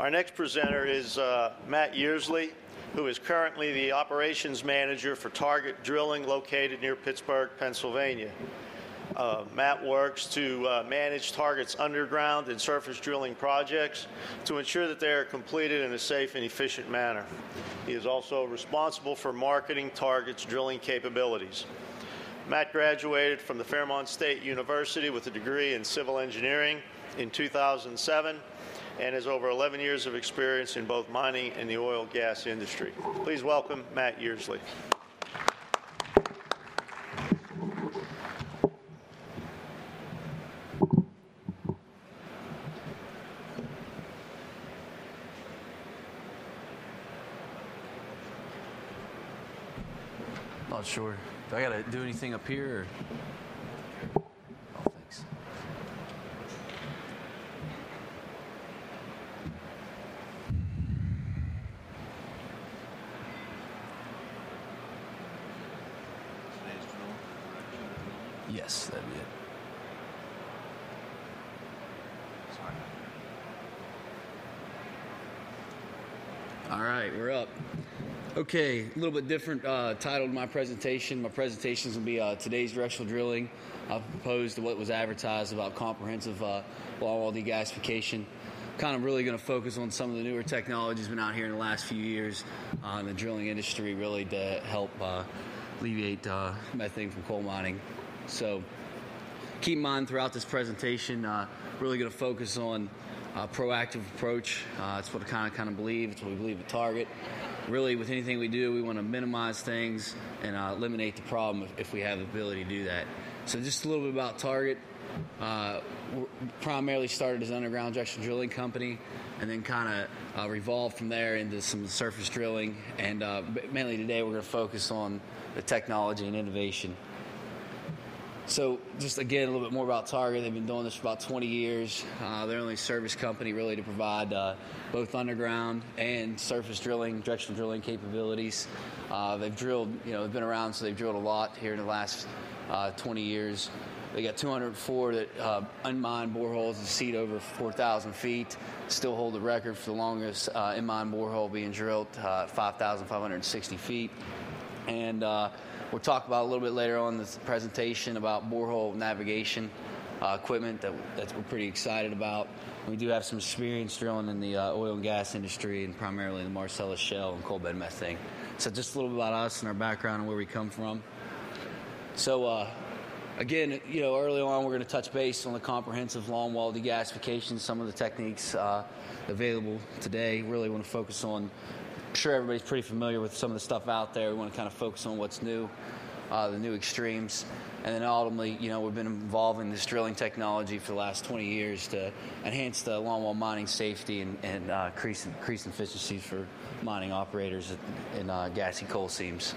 Our next presenter is Matt Yearsley, who is currently the operations manager for Target Drilling located near Pittsburgh, Pennsylvania. Matt works to manage Target's underground and surface drilling projects to ensure that they are completed in a safe and efficient manner. He is also responsible for marketing Target's drilling capabilities. Matt graduated from the Fairmont State University with a degree in civil engineering in 2007 and has over 11 years of experience in both mining and the oil and gas industry. Please welcome Matt Yearsley. Not sure. Do I gotta do anything up here? Or? Oh, thanks. Yes, that'd be it. Sorry. All right, we're up. Okay, a little bit different title to my presentation. My presentation is going to be today's directional drilling. I've proposed to what was advertised about comprehensive longwall degasification. Kind of really going to focus on some of the newer technologies been out here in the last few years in the drilling industry, really to help alleviate methane from coal mining. So keep in mind throughout this presentation, really going to focus on proactive approach. That's what I kind of believe. It's what we believe at Target. Really, with anything we do, we want to minimize things and eliminate the problem if we have the ability to do that. So just a little bit about Target. We're primarily started as an underground directional drilling company and then kind of revolved from there into some surface drilling. And mainly today we're going to focus on the technology and innovation. So just again, a little bit more about Target. They've been doing this for about 20 years. They're the only service company really to provide both underground and surface drilling, directional drilling capabilities. They've drilled, they've been around, so they've drilled a lot here in the last 20 years. They got 204 unmined boreholes that seat over 4,000 feet. Still hold the record for the longest in-mine borehole being drilled, 5,560 feet. And we'll talk about a little bit later on in this presentation about borehole navigation equipment that we're pretty excited about. We do have some experience drilling in the oil and gas industry and primarily in the Marcellus Shale and coal bed methane. So just a little bit about us and our background and where we come from. So again, early on we're going to touch base on the comprehensive longwall degasification, some of the techniques available today. Really want to focus on, I'm sure everybody's pretty familiar with some of the stuff out there. We want to kind of focus on what's new, the new extremes. And then ultimately, we've been involving this drilling technology for the last 20 years to enhance the longwall mining safety and increase efficiencies for mining operators in gassy coal seams.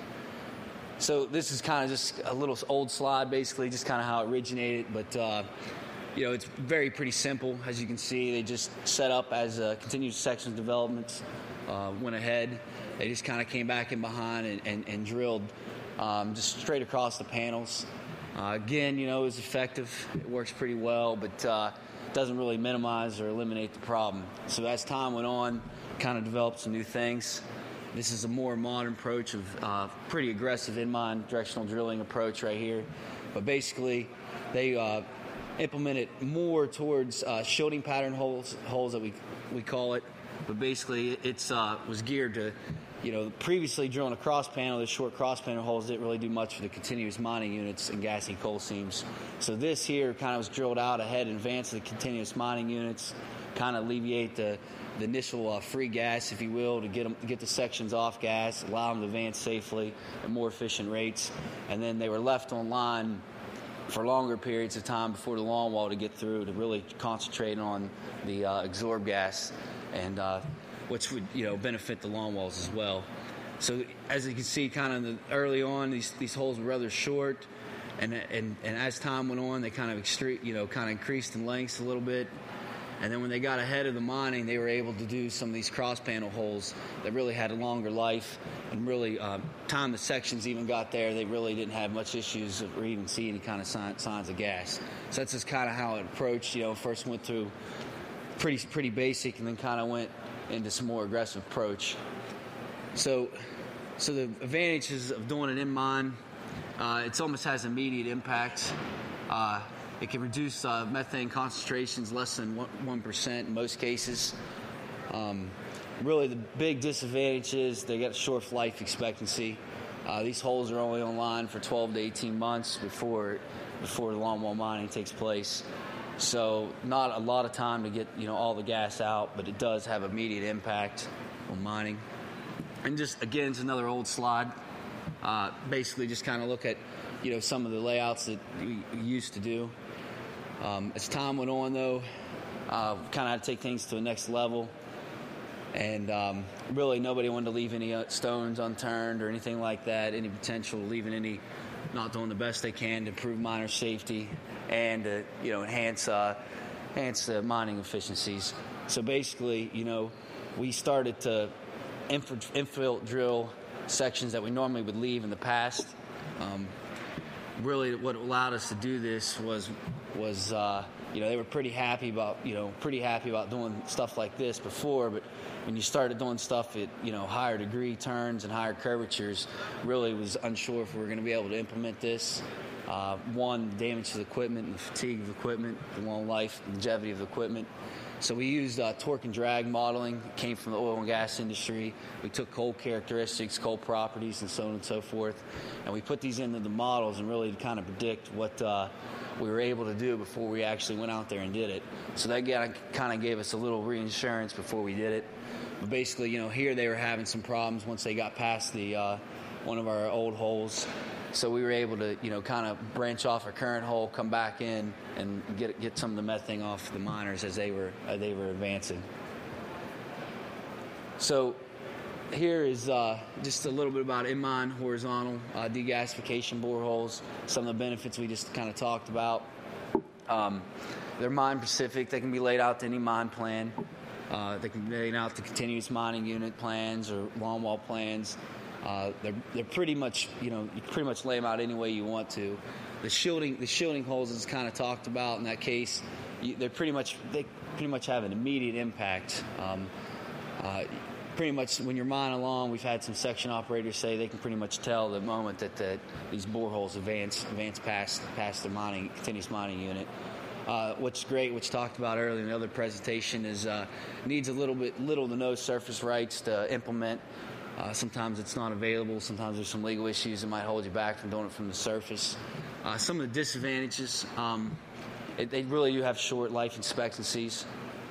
So this is kind of just a little old slide, basically, just kind of how it originated. But, it's pretty simple. As you can see, they just set up as continuous section developments. Went ahead. They just kind of came back in behind and drilled just straight across the panels. Again, it was effective. It works pretty well, but doesn't really minimize or eliminate the problem. So as time went on, kind of developed some new things. This is a more modern approach of pretty aggressive in-mine directional drilling approach right here. But basically, they implemented more towards shielding pattern holes that we call it. But basically, it was geared to, previously drilling a cross panel. The short cross panel holes didn't really do much for the continuous mining units and gassy coal seams. So this here kind of was drilled out ahead in advance of the continuous mining units, kind of alleviate the initial free gas, if you will, to get the sections off gas, allow them to advance safely at more efficient rates. And then they were left online for longer periods of time before the longwall to get through to really concentrate on the absorbed gas and which would benefit the longwalls as well. So as you can see, kind of early on, these holes were rather short, and as time went on, they kind of increased in lengths a little bit. And then when they got ahead of the mining, they were able to do some of these cross panel holes that really had a longer life, and really time the sections even got there, they really didn't have much issues or even see any kind of signs of gas. So that's just kind of how it approached. First went through pretty basic, and then kind of went into some more aggressive approach. So the advantages of doing it in mine, it almost has immediate impact. It can reduce methane concentrations less than 1% in most cases. Really, the big disadvantage is they got a short life expectancy. These holes are only online for 12 to 18 months before the longwall mining takes place. So not a lot of time to get all the gas out, but it does have immediate impact on mining. And just again, it's another old slide. Basically, just kind of look at some of the layouts that we used to do. As time went on, though, kind of had to take things to the next level. And really, nobody wanted to leave any stones unturned or anything like that. Any potential leaving not doing the best they can to improve miner safety and enhance the mining efficiencies. So basically, we started to infill drill sections that we normally would leave in the past. Really, what allowed us to do this was they were pretty happy about doing stuff like this before, but when you started doing stuff at higher degree turns and higher curvatures, really was unsure if we were going to be able to implement this. One, the damage to the equipment and the fatigue of the equipment, the long life, longevity of the equipment. So we used torque and drag modeling. It came from the oil and gas industry. We took coal characteristics, coal properties, and so on and so forth, and we put these into the models and really to kind of predict what we were able to do before we actually went out there and did it. So that kind of gave us a little reinsurance before we did it. But basically, here they were having some problems once they got past the one of our old holes. So we were able to, kind of branch off our current hole, come back in, and get some of the methane off the miners as they were advancing. So here is just a little bit about in-mine horizontal degasification boreholes. Some of the benefits we just kind of talked about. They're mine specific. They can be laid out to any mine plan. They can be laid out to continuous mining unit plans or longwall plans. They're pretty much, you pretty much lay them out any way you want to. The shielding holes is kind of talked about in that case. They pretty much have an immediate impact. Pretty much when you're mining along, we've had some section operators say they can pretty much tell the moment that these boreholes advance past the continuous mining unit. What's great, which talked about earlier in the other presentation, is needs little to no surface rights to implement. Sometimes it's not available. Sometimes there's some legal issues that might hold you back from doing it from the surface. Some of the disadvantages, they really do have short life expectancies.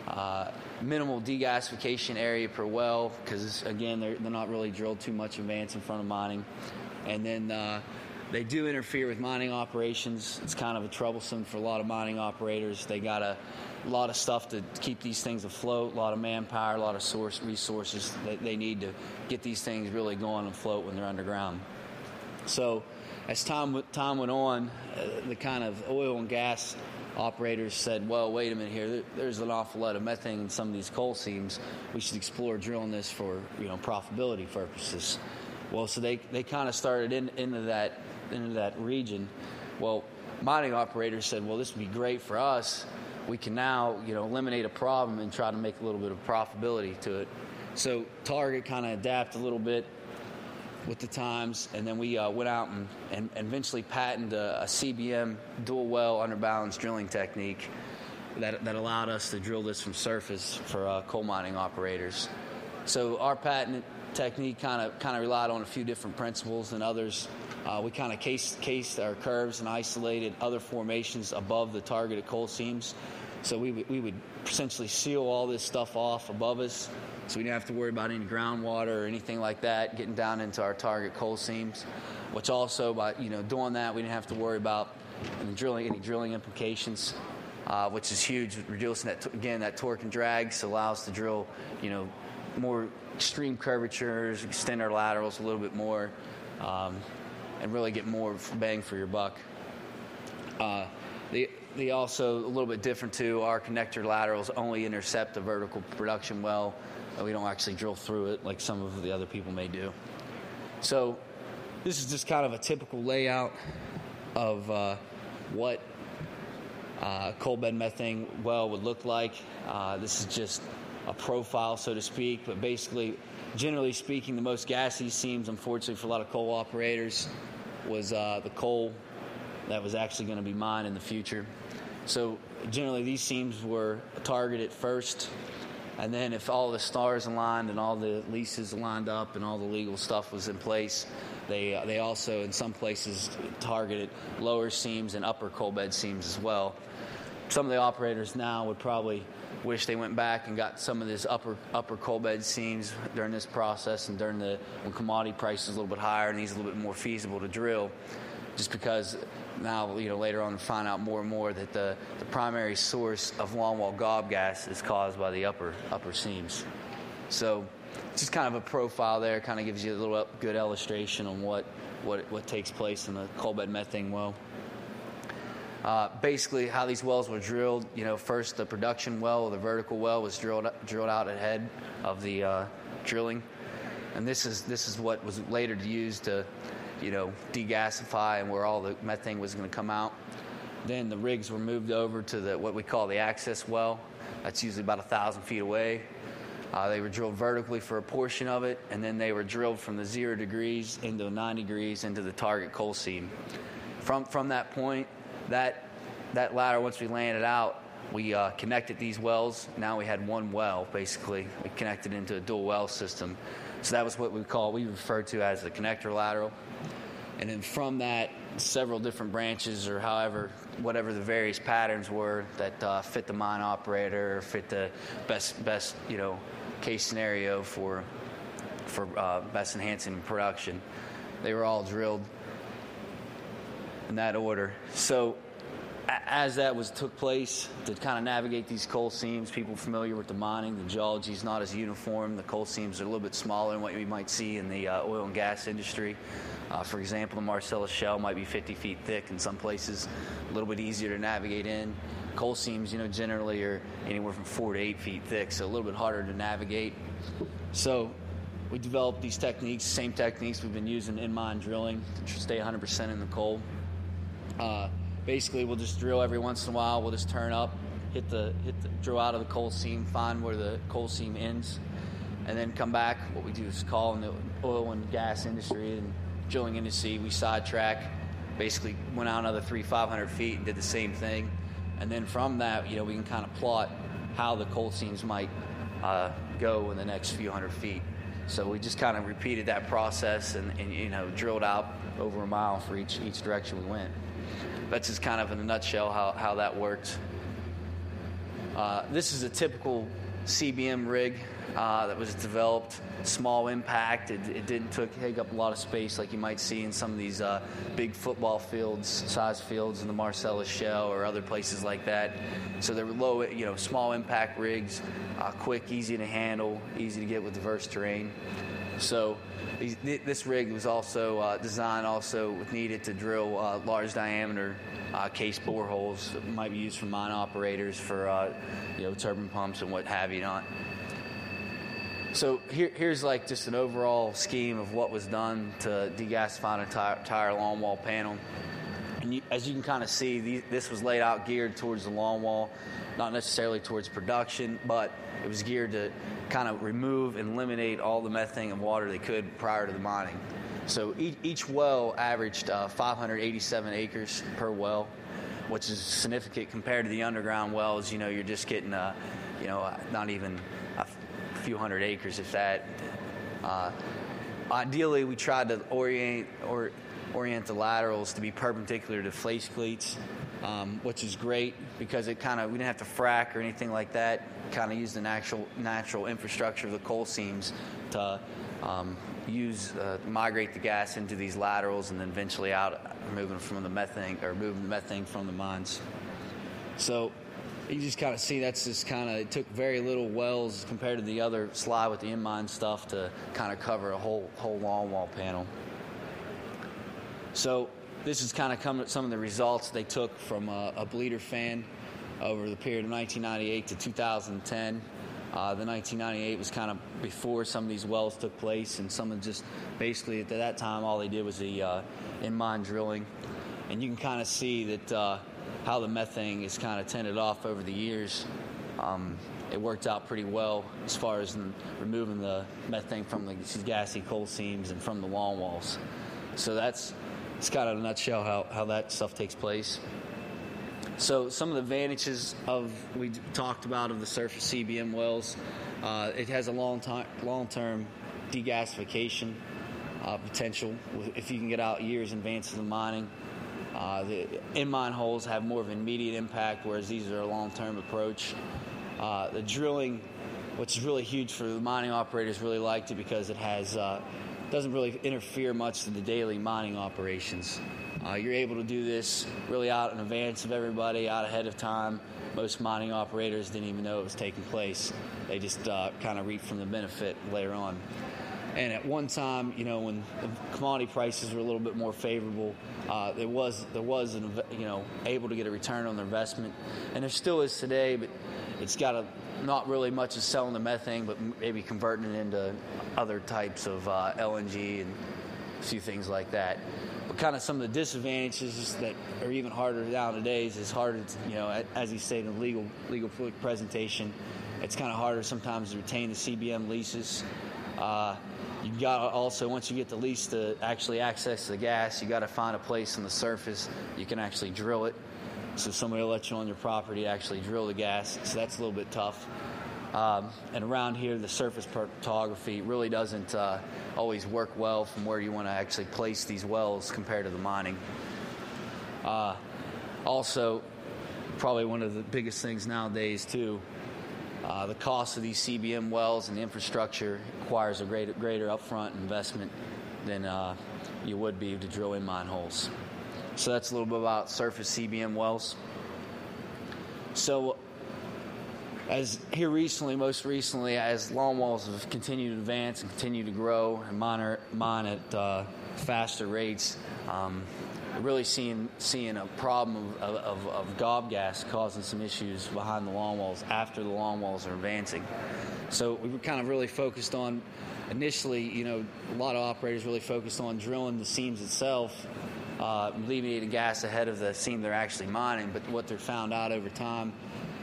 Minimal degasification area per well because, again, they're not really drilled too much advance in front of mining. And then they do interfere with mining operations. It's kind of troublesome for a lot of mining operators. They got a lot of stuff to keep these things afloat, a lot of manpower, a lot of resources that they need to get these things really going and float when they're underground. So as time went on, the kind of oil and gas operators said, well, wait a minute here, there's an awful lot of methane in some of these coal seams. We should explore drilling this for profitability purposes. Well, so they kind of started into that region. Well, mining operators said, well, this would be great for us. We can now, eliminate a problem and try to make a little bit of profitability to it. So Target kind of adapted a little bit with the times, and then we went out and eventually patented a CBM dual well under balance drilling technique that allowed us to drill this from surface for coal mining operators. So our patented technique kind of relied on a few different principles than others. We kind of cased our curves and isolated other formations above the targeted coal seams. So we would essentially seal all this stuff off above us, so we didn't have to worry about any groundwater or anything like that getting down into our target coal seams. Which also, by doing that, we didn't have to worry about any drilling implications, which is huge. Reducing that torque and drag, so allows us to drill, more extreme curvatures, extend our laterals a little bit more, and really get more bang for your buck. They also, a little bit different too, our connector laterals only intercept a vertical production well. We don't actually drill through it like some of the other people may do. So this is just kind of a typical layout of what coal bed methane well would look like. This is just a profile, so to speak, but basically, generally speaking, the most gassy seams, unfortunately for a lot of coal operators, was the coal that was actually going to be mined in the future. So generally these seams were targeted first, and then if all the stars aligned and all the leases lined up and all the legal stuff was in place, they also in some places targeted lower seams and upper coal bed seams as well. Some of the operators now would probably wish they went back and got some of this upper coal bed seams during this process and when commodity price is a little bit higher and these are a little bit more feasible to drill, just because now, later on, find out more and more that the primary source of longwall gob gas is caused by the upper seams. So just kind of a profile there, kind of gives you a little good illustration on what takes place in the coal bed methane well. Basically, how these wells were drilled, first the production well, or the vertical well, was drilled out ahead of the drilling, and this is what was later used to degasify and where all the methane was going to come out. Then the rigs were moved over to what we call the access well. That's usually about 1,000 feet away. They were drilled vertically for a portion of it, and then they were drilled from the 0 degrees into 9 degrees into the target coal seam. From that point, that ladder, once we landed out, we connected these wells. Now we had one well, basically. We connected into a dual well system. So that was what we referred to as the connector lateral. And then from that, several different branches, or whatever the various patterns were that fit the mine operator, or fit the best case scenario for best enhancing production. They were all drilled in that order. So as that took place, to kind of navigate these coal seams, people familiar with the mining, the geology is not as uniform. The coal seams are a little bit smaller than what you might see in the oil and gas industry. For example, the Marcellus Shale might be 50 feet thick in some places, a little bit easier to navigate in. Coal seams, generally are anywhere from 4 to 8 feet thick, so a little bit harder to navigate. So we developed these techniques, same techniques we've been using in mine drilling to stay 100% in the coal. Basically, we'll just drill every once in a while. We'll just turn up, drill out of the coal seam, find where the coal seam ends, and then come back. What we do is call in the oil and gas industry and drilling industry, we sidetrack, basically went out another 500 feet and did the same thing. And then from that, we can kind of plot how the coal seams might go in the next few hundred feet. So we just kind of repeated that process and drilled out over a mile for each direction we went. That's just kind of in a nutshell how that worked. This is a typical CBM rig that was developed. Small impact. It didn't take up a lot of space like you might see in some of these big football size fields in the Marcellus Shale or other places like that. So they were low, small impact rigs, quick, easy to handle, easy to get with diverse terrain. So this rig was also designed needed to drill large diameter case boreholes that might be used for mine operators for turbine pumps and what have you not. So here's like just an overall scheme of what was done to degasify an entire longwall panel. And as you can kind of see, this was laid out geared towards the longwall, not necessarily towards production, but it was geared to kind of remove and eliminate all the methane and water they could prior to the mining. So each well averaged 587 acres per well, which is significant compared to the underground wells. You're just getting, not even a few hundred acres, if that. Ideally, we tried to orient the laterals to be perpendicular to face cleats, which is great because we didn't have to frack or anything like that. Kind of use the natural infrastructure of the coal seams to migrate the gas into these laterals and then eventually out, moving the methane from the mines. So you just kind of see it took very little wells compared to the other slide with the in-mine stuff to kind of cover a whole longwall panel. So this is kind of some of the results they took from a bleeder fan over the period of 1998 to 2010. The 1998 was kind of before some of these wells took place, and some of just basically at that time all they did was the in-mine drilling. And you can kind of see that how the methane is kind of tended off over the years, it worked out pretty well as far as removing the methane from these gassy coal seams and from the lawn walls. So it's kind of in a nutshell how that stuff takes place. So some of the advantages we talked about of the surface CBM wells, it has a long-term degasification potential if you can get out years in advance of the mining. The in-mine holes have more of an immediate impact, whereas these are a long-term approach. The drilling, which is really huge for the mining operators, really liked it because it doesn't really interfere much with the daily mining operations. You're able to do this really out in advance of everybody, out ahead of time. Most mining operators didn't even know it was taking place. They just kind of reap from the benefit later on. And at one time, when the commodity prices were a little bit more favorable, there was able to get a return on the investment, and there still is today. But it's got not really much of selling the methane, but maybe converting it into other types of LNG and a few things like that. But kind of some of the disadvantages that are even harder nowadays is harder to, as he stated in the legal presentation, it's kind of harder sometimes to retain the CBM leases. You got to also, once you get the lease to actually access the gas, you got to find a place on the surface you can actually drill it. So somebody will let you on your property to actually drill the gas. So that's a little bit tough. And around here, the surface topography really doesn't always work well from where you want to actually place these wells compared to the mining. Also, probably one of the biggest things nowadays too, the cost of these CBM wells and the infrastructure requires a greater upfront investment than you would be to drill in-mine holes. So that's a little bit about surface CBM wells. So most recently, as lawn walls have continued to advance and continue to grow and mine at faster rates, we're really seeing a problem of gob gas causing some issues behind the lawn walls after the lawn walls are advancing. So we were kind of really focused on, initially, a lot of operators really focused on drilling the seams itself, alleviating gas ahead of the seam they're actually mining. But what they've found out over time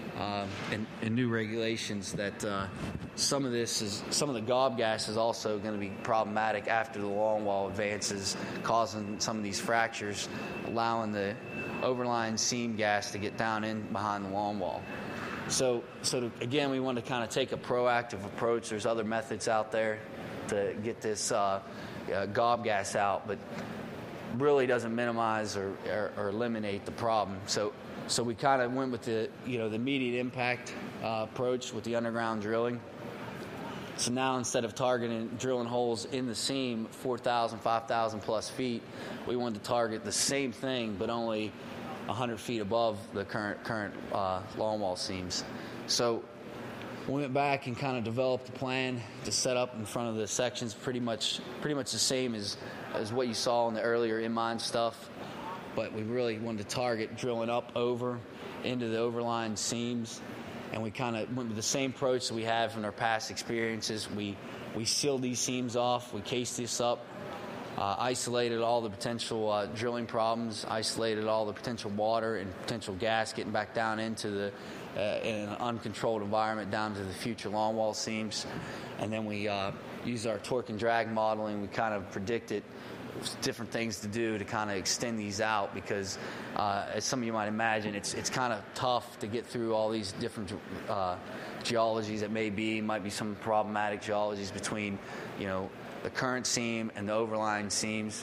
in new regulations that some of the gob gas is also going to be problematic after the long wall advances, causing some of these fractures, allowing the overlying seam gas to get down in behind the long wall. So again, we want to kind of take a proactive approach. There's other methods out there to get this gob gas out, but really doesn't minimize or eliminate the problem. So we kind of went with the immediate impact approach with the underground drilling. So now instead of drilling holes in the seam 4,000, 5,000 plus feet, we wanted to target the same thing but only 100 feet above the current lawn wall seams. So we went back and kind of developed a plan to set up in front of the sections pretty much the same as what you saw in the earlier in-mine stuff. But we really wanted to target drilling up over into the overlying seams, and we kind of went with the same approach that we had from our past experiences. We sealed these seams off, we cased this up, isolated all the potential drilling problems, isolated all the potential water and potential gas getting back down into in an uncontrolled environment down to the future lawn wall seams. And then we used our torque and drag modeling. We kind of predicted different things to do to kind of extend these out because, as some of you might imagine, it's kind of tough to get through all these different geologies that might be some problematic geologies between, the current seam and the overlying seams,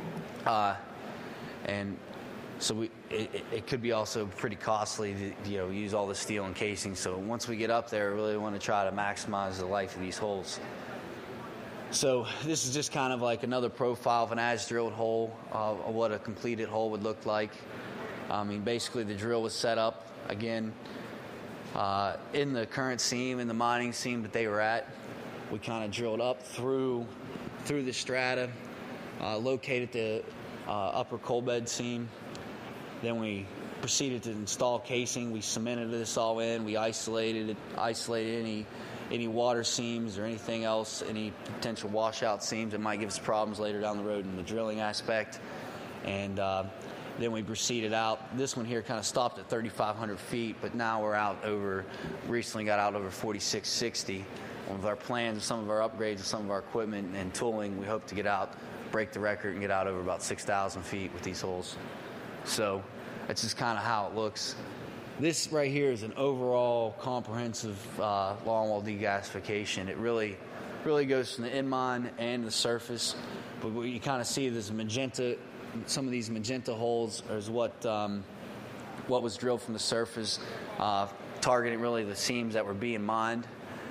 and so it could be also pretty costly to use all the steel and casing. So once we get up there, we really want to try to maximize the life of these holes. So this is just kind of like another profile of an as-drilled hole, of what a completed hole would look like. Basically the drill was set up, again, in the current seam, in the mining seam that they were at. We kind of drilled up through the strata, located the upper coal bed seam. Then we proceeded to install casing. We cemented this all in. We isolated any water seams or anything else, any potential washout seams that might give us problems later down the road in the drilling aspect. And Then we proceeded out. This one here kind of stopped at 3,500 feet, but now we're recently got out over 4,660. With our plans, some of our upgrades, and some of our equipment and tooling, we hope to get out, break the record, and get out over about 6,000 feet with these holes. So that's just kind of how it looks. This right here is an overall comprehensive longwall degasification. It really goes from the in-mine and the surface. But what you kind of see is magenta. Some of these magenta holes is what was drilled from the surface, targeting really the seams that were being mined.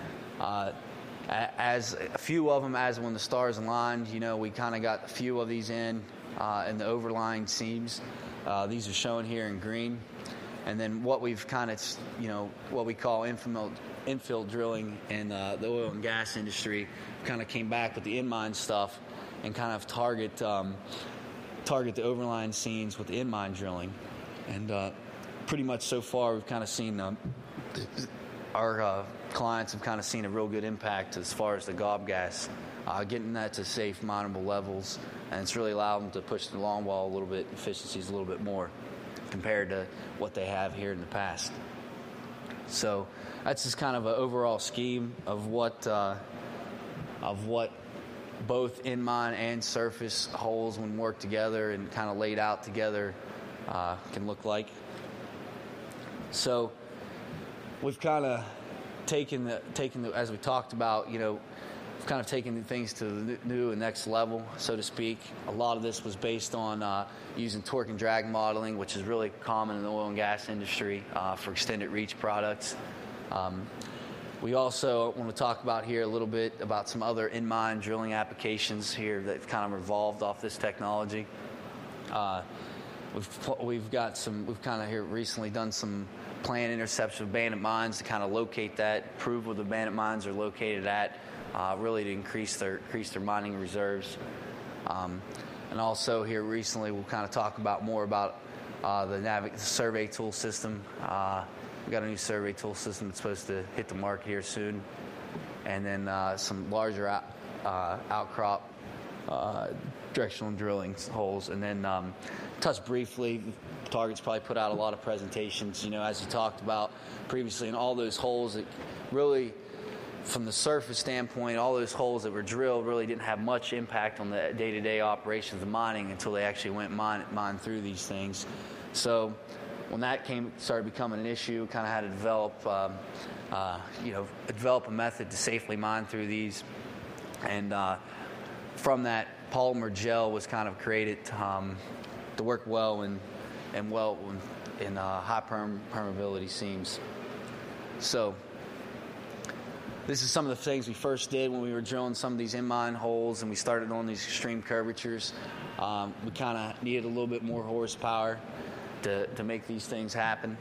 As a few of them, as when the stars aligned, we kind of got a few of these in the overlying seams. These are shown here in green. And then what we've kind of, what we call infill drilling in the oil and gas industry, kind of came back with the in-mine stuff and kind of target the overlying seams with the in-mine drilling. And pretty much so far, we've kind of seen our clients have kind of seen a real good impact as far as the gob gas, getting that to safe, mineable levels, and it's really allowed them to push the longwall a little bit, efficiencies a little bit more compared to what they have here in the past. So that's just kind of an overall scheme of what both in-mine and surface holes, when worked together and kind of laid out together, can look like. So we've kind of taken the as we talked about, we've kind of taken things to the new and next level, so to speak. A lot of this was based on using torque and drag modeling, which is really common in the oil and gas industry for extended reach products. We also want to talk about here a little bit about some other in-mine drilling applications here that kind of evolved off this technology. We've kind of here recently done some planned intercepts of bandit mines to kind of locate that, prove where the bandit mines are located at, really to increase their mining reserves. And also here recently we'll kind of talk about more about the survey tool system. We've got a new survey tool system that's supposed to hit the market here soon. And then some larger outcrop directional drilling holes. And then touch briefly, Target's probably put out a lot of presentations, as you talked about previously, and all those holes that really, from the surface standpoint, all those holes that were drilled really didn't have much impact on the day-to-day operations of mining until they actually went mine through these things. So when that started becoming an issue, kind of had to develop a method to safely mine through these. And from that, polymer gel was kind of created to work well in high permeability seams. So this is some of the things we first did when we were drilling some of these in-mine holes and we started on these extreme curvatures. We kind of needed a little bit more horsepower to make these things happen.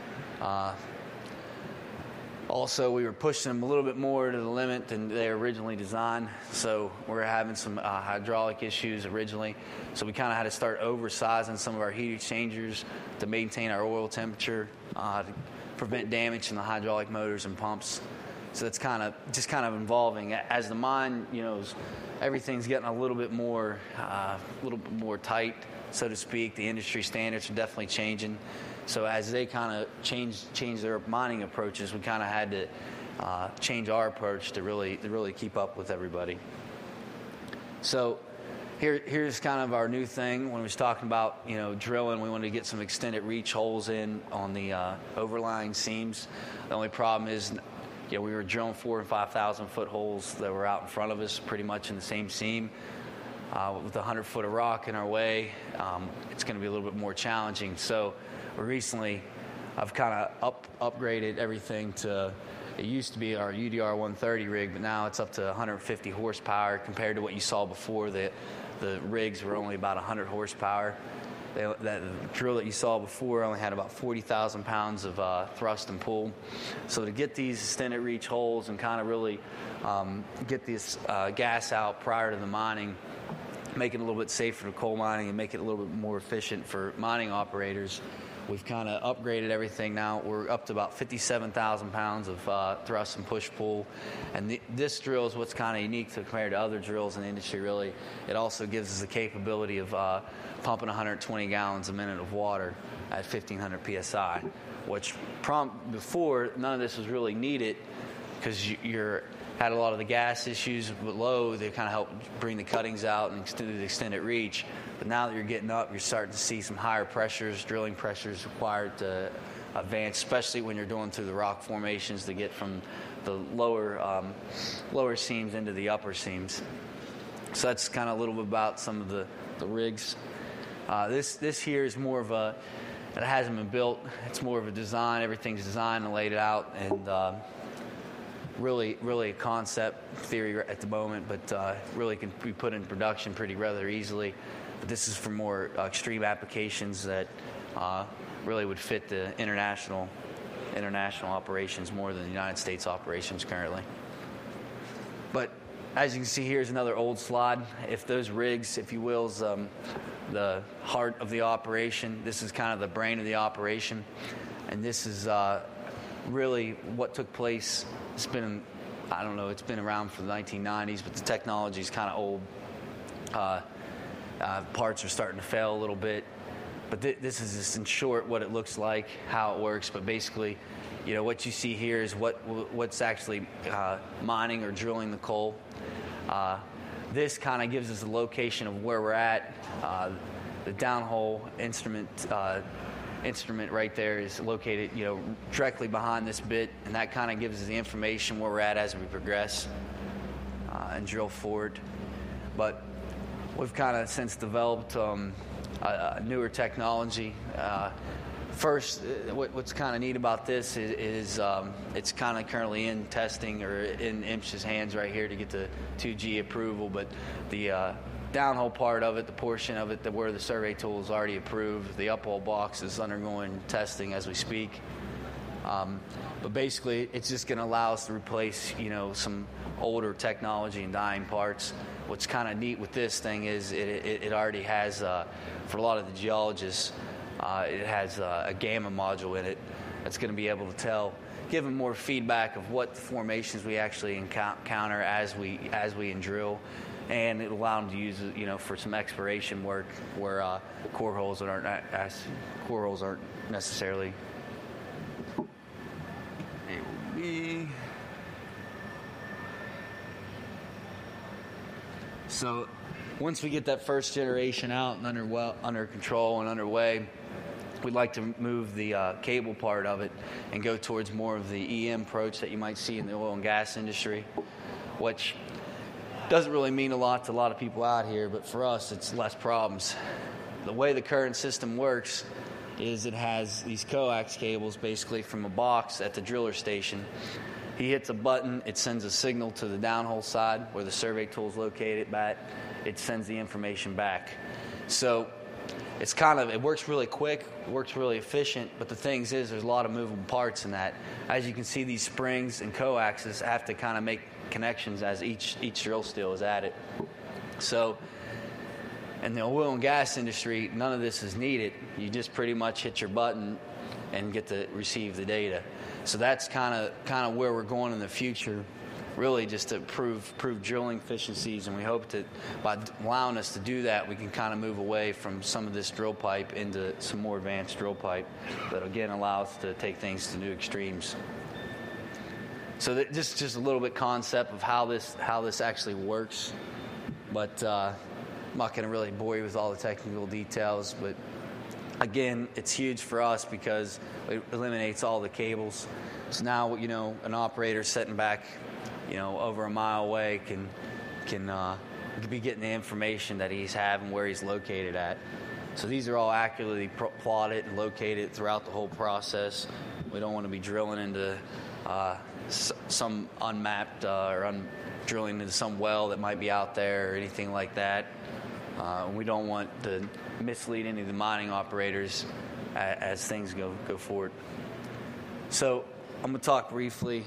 Also, we were pushing them a little bit more to the limit than they originally designed, so we were having some hydraulic issues originally. So we kind of had to start oversizing some of our heat exchangers to maintain our oil temperature, to prevent damage in the hydraulic motors and pumps. So that's kind of involving as the mine, everything's getting a little bit more tight, so to speak. The industry standards are definitely changing. So as they kind of change their mining approaches, we kind of had to change our approach to really keep up with everybody. So here's kind of our new thing. When we was talking about drilling, we wanted to get some extended reach holes in on the overlying seams. The only problem is, we were drilling 4,000 and 5,000 foot holes that were out in front of us, pretty much in the same seam. With 100 foot of rock in our way, it's going to be a little bit more challenging. So recently, I've kind of upgraded everything to, it used to be our UDR 130 rig, but now it's up to 150 horsepower compared to what you saw before. The rigs were only about 100 horsepower. That drill that you saw before only had about 40,000 pounds of thrust and pull. So to get these extended reach holes and kind of really get this gas out prior to the mining, make it a little bit safer for coal mining and make it a little bit more efficient for mining operators, We've kind of upgraded everything now. We're up to about 57,000 pounds of thrust and push-pull. And this drill is what's kind of unique compared to other drills in the industry, really. It also gives us the capability of pumping 120 gallons a minute of water at 1,500 PSI, which before, none of this was really needed because you had a lot of the gas issues below. They kind of helped bring the cuttings out and extend the extended reach. But now that you're getting up, you're starting to see some higher pressures, drilling pressures required to advance, especially when you're going through the rock formations to get from the lower seams into the upper seams. So that's kind of a little bit about some of the rigs. This here is more of it hasn't been built. It's more of a design. Everything's designed and laid out, and really a concept theory at the moment, but really can be put in production rather easily. But this is for more extreme applications that really would fit the international operations more than the United States operations currently. But as you can see, here's another old slide. If those rigs, if you will, is the heart of the operation. This is kind of the brain of the operation, and this is really what took place. It's been, it's been around for the 1990s, but the technology is kind of old. Parts are starting to fail a little bit, but this is just in short what it looks like, how it works. But basically, what you see here is what's actually mining or drilling the coal. This kind of gives us a location of where we're at. The downhole instrument right there is located, directly behind this bit, and that kind of gives us the information where we're at as we progress and drill forward. But we've kind of since developed a newer technology. First, what's kind of neat about this is it's kind of currently in testing or in IMSH's hands right here to get the 2G approval, but the downhole part of it, the portion of it where the survey tool is already approved, the uphole box is undergoing testing as we speak. But basically, it's just going to allow us to replace, some older technology and dying parts. What's kind of neat with this thing is it already has, for a lot of the geologists, it has a gamma module in it that's going to be able to give them more feedback of what formations we actually encounter as we drill, and it'll allow them to use it, for some exploration work where core holes aren't necessarily. It will be. So once we get that first generation out and under control and underway, we'd like to move the cable part of it and go towards more of the EM approach that you might see in the oil and gas industry, which doesn't really mean a lot to a lot of people out here, but for us, it's less problems. The way the current system works is it has these coax cables basically from a box at the driller station. He hits a button, it sends a signal to the downhole side where the survey tool is located at. It sends the information back. So it works really quick, works really efficient, but the thing is there's a lot of movable parts in that. As you can see, these springs and coaxes have to kind of make connections as each drill steel is at it. So in the oil and gas industry, none of this is needed. You just pretty much hit your button and get to receive the data. So that's kind of where we're going in the future, really just to prove drilling efficiencies, and we hope that by allowing us to do that, we can kind of move away from some of this drill pipe into some more advanced drill pipe that again allow us to take things to new extremes. So just a little bit concept of how this actually works, but I'm not going to really bore you with all the technical details, but again, it's huge for us because it eliminates all the cables. So now, an operator sitting back, over a mile away can be getting the information that he's having where he's located at. So these are all accurately plotted and located throughout the whole process. We don't want to be drilling into some unmapped drilling into some well that might be out there or anything like that. We don't want to mislead any of the mining operators as things go forward. So I'm going to talk briefly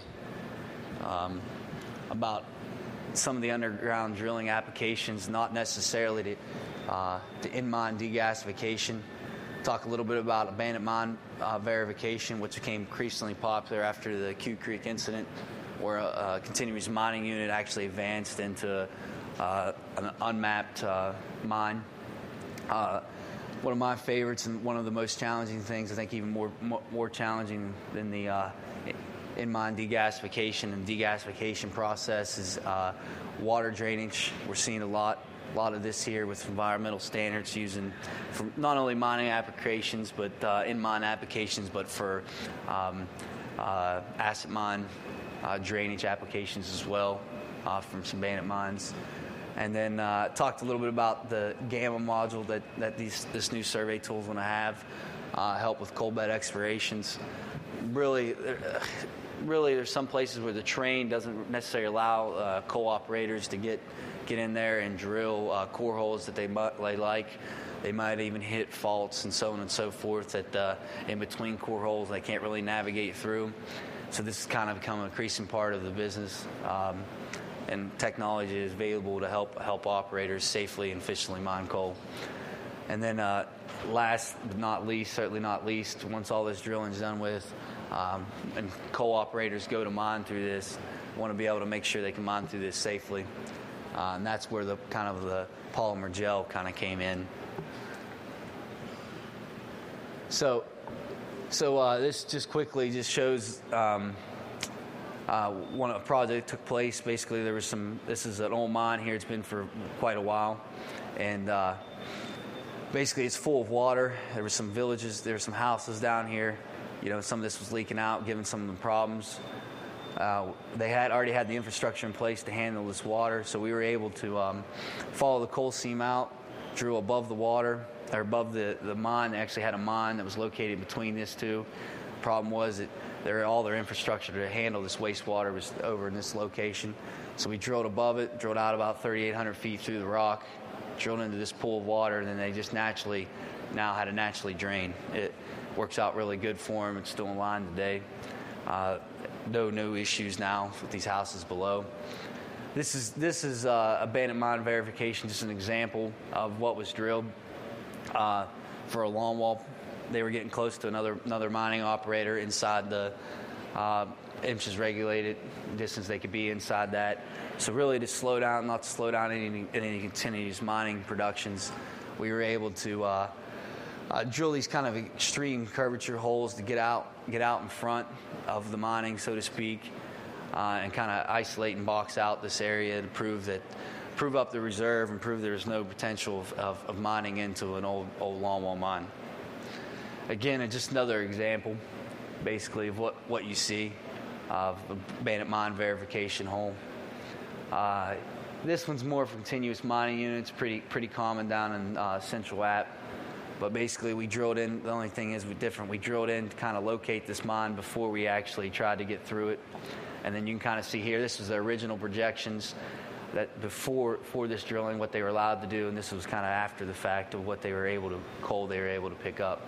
about some of the underground drilling applications, not necessarily to in-mine degasification. talk a little bit about abandoned mine verification, which became increasingly popular after the Q Creek incident, where a continuous mining unit actually advanced into an unmapped mine. One of my favorites and one of the most challenging things, I think even more challenging than the in-mine degasification and degasification process, is water drainage. We're seeing a lot of this here with environmental standards using for not only mining applications, but in-mine applications, but for acid mine drainage applications as well from some abandoned mines. And then talked a little bit about the Gamma module that this new survey tool is going to have, help with coal bed explorations. Really, there's some places where the terrain doesn't necessarily allow coal operators to get in there and drill core holes that they like. They might even hit faults and so on and so forth that in between core holes they can't really navigate through. So this has kind of become an increasing part of the business. And technology is available to help operators safely and efficiently mine coal. And then last but not least, certainly not least, once all this drilling is done with, and coal operators go to mine through this, want to be able to make sure they can mine through this safely. And that's where the polymer gel kind of came in. So this just quickly just shows a project took place. Basically, this is an old mine here. It's been for quite a while. And basically, it's full of water. There were some villages, there were some houses down here. Some of this was leaking out, giving some of them problems. They had already had the infrastructure in place to handle this water, so we were able to follow the coal seam out, drill above the water, or above the mine. They actually had a mine that was located between these two. The problem was that all their infrastructure to handle this wastewater was over in this location. So we drilled above it, drilled out about 3,800 feet through the rock, drilled into this pool of water, and then they just now had to naturally drain. It works out really good for them. It's still in line today. No issues now with these houses below. This is abandoned mine verification, just an example of what was drilled for a longwall. They were getting close to another mining operator inside the inches regulated distance they could be inside that. So really, not to slow down any continuous mining productions, we were able to drill these kind of extreme curvature holes to get out in front of the mining, so to speak, and kind of isolate and box out this area to prove up the reserve and prove there's no potential of mining into an old longwall mine. Again, just another example, basically, of what you see of abandoned mine verification hole. This one's more for continuous mining units, pretty common down in Central App. But basically, we drilled in. The only thing is different. We drilled in to kind of locate this mine before we actually tried to get through it. And then you can kind of see here, this was the original projections that before this drilling, what they were allowed to do, and this was kind of after the fact of what coal they were able to pick up.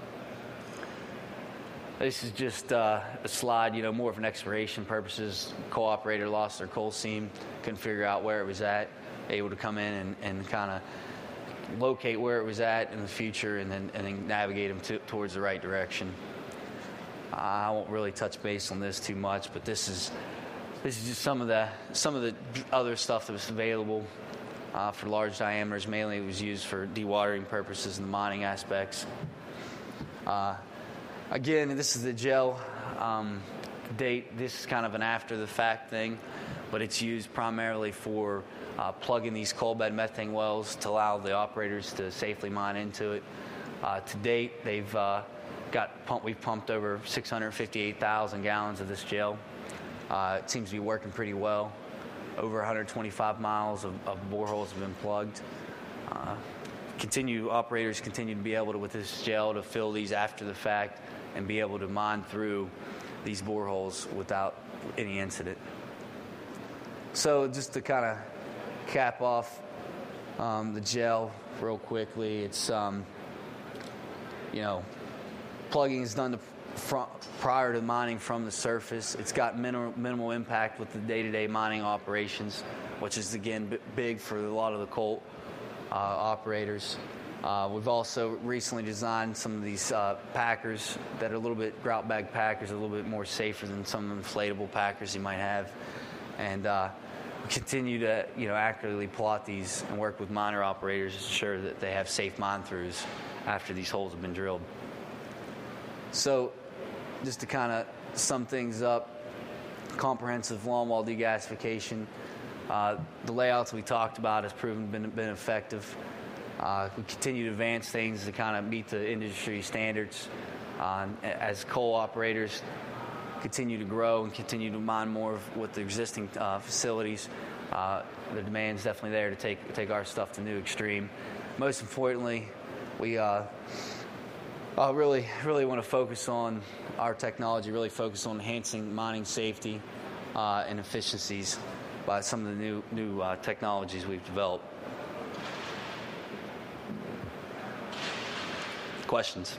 This is just a slide, more of an exploration purposes. Coal operator lost their coal seam, couldn't figure out where it was at, able to come in and kind of locate where it was at in the future and then navigate them towards the right direction. I won't really touch base on this too much, but this is just some of the other stuff that was available for large diameters. Mainly it was used for dewatering purposes and the mining aspects. Again, this is the gel date. This is kind of an after-the-fact thing, but it's used primarily for plugging these coal bed methane wells to allow the operators to safely mine into it. To date, we've pumped over 658,000 gallons of this gel. It seems to be working pretty well. Over 125 miles of boreholes have been plugged. Operators continue to be able to, with this gel, to fill these after the fact and be able to mine through these boreholes without any incident. So just to kind of cap off the gel real quickly, it's plugging is done prior to mining from the surface. It's got minimal impact with the day-to-day mining operations, which is again big for a lot of the coal operators. We've also recently designed some of these packers that are a little bit grout bag packers, a little bit more safer than some of the inflatable packers you might have, and we continue to accurately plot these and work with miner operators to ensure that they have safe mine throughs after these holes have been drilled. So, just to kind of sum things up, comprehensive longwall degasification. The layouts we talked about has proven been effective. We continue to advance things to kind of meet the industry standards. As coal operators continue to grow and continue to mine more with the existing facilities, the demand is definitely there to take our stuff to new extreme. Most importantly, we really want to focus on our technology, really focus on enhancing mining safety and efficiencies by some of the new technologies we've developed. Questions?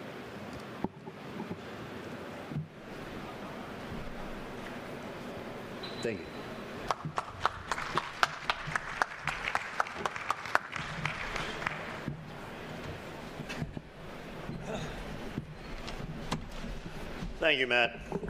Thank you. Thank you, Matt.